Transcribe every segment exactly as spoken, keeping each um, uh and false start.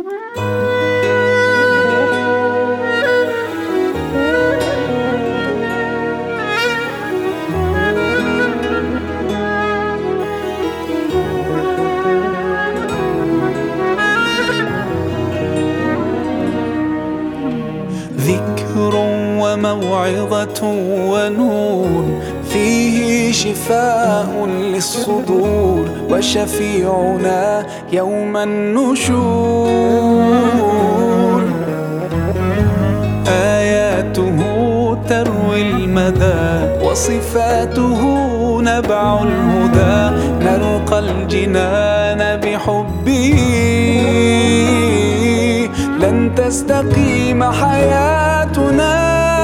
ذكر وموعظة ونور، فيه شفاء للصدور، وشفيعنا يوم النشور. آياته تروي المدى، وصفاته نبع الهدى، نلقى الجنان بحبه، لن تستقيم حياتنا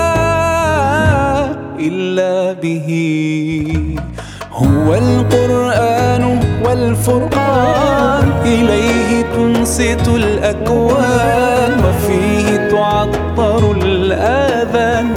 إلا به. هو القرآن والفرقان، إليه تنصت الأكوان، وفيه تعطر الآذان.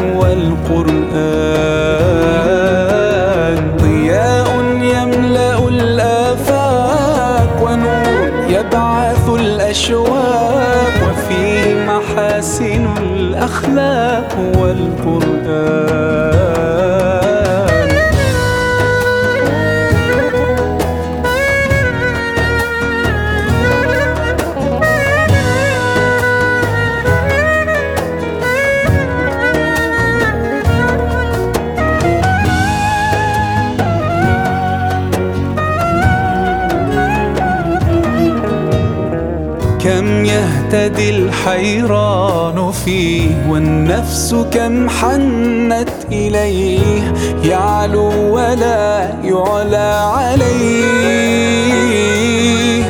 والقرآن ضياء يملأ الآفاق، ونور يبعث الأشواق، وفيه محاسن الأخلاق. والقرآن كم يهتدي الحيران فيه، والنفس كم حنت إليه، يعلو ولا يعلى عليه.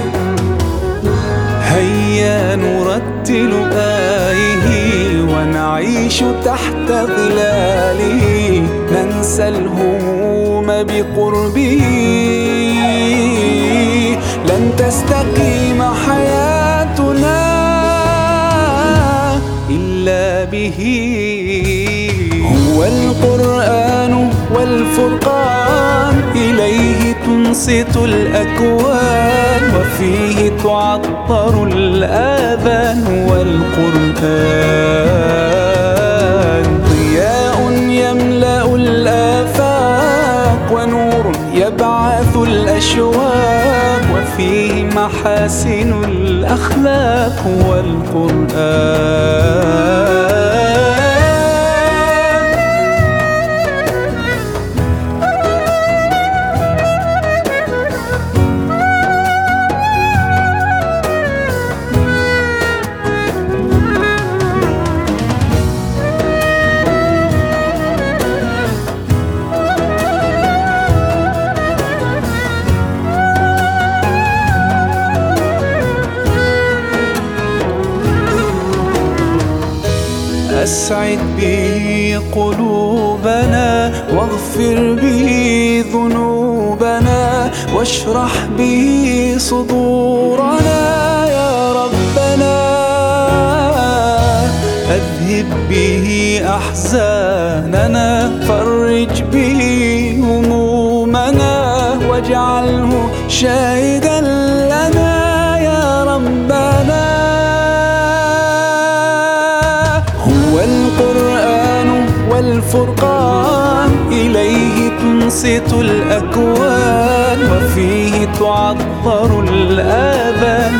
هيا نرتل آيه، ونعيش تحت ظلاله، ننسى الهموم بقربه، لن تستقيم حياتنا إلا به. هو القرآن والفرقان، إليه تنصت الأكوان، وفيه تعطر الآذان. والقرآن ضياء يملأ الآفاق، ونور يبعث الأشواق، وفيه محاسن الأخلاق. والقرآن أسعد به قلوبنا، واغفر به ذنوبنا، واشرح به صدورنا يا ربنا. أذهب به أحزاننا، فرج به همومنا، واجعله شاهدا لنا يا ربنا. هو القرآن والفرقان، إليه تنصت الأكوان، وفيه تعطر الآذان.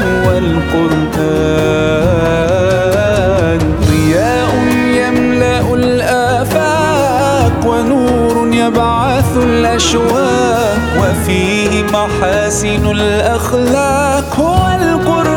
والقرآن ضياء يملأ الآفاق، ونور يبعث الأشواق، وفيه محاسن الأخلاق. هو القرآن